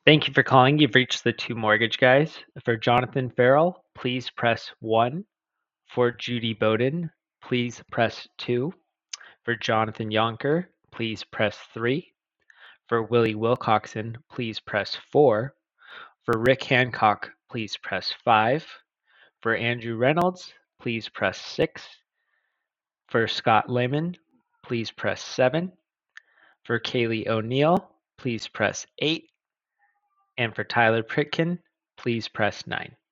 Thank you for calling. You've reached the Two Mortgage Guys. For Jonathan Farrell, please press 1. For Judy Bowden, please press 2. For Jonathan Yonker, please press 3. For Willie Wilcoxon, please press 4. For Rick Hancock, please press 5. For Andrew Reynolds, please press 6. For Scott Lehman, please press 7. For Kaylee O'Neill, please press 8. And for Tyler Pritkin, please press 9.